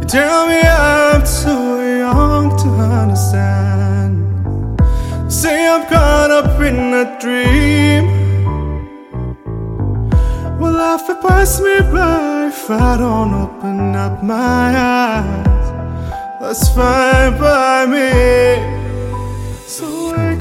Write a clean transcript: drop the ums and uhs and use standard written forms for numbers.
Tell me I'm too young to understand. Say I'm caught up in a dream. Will life will pass me by if I don't open up my eyes? That's fine by me. So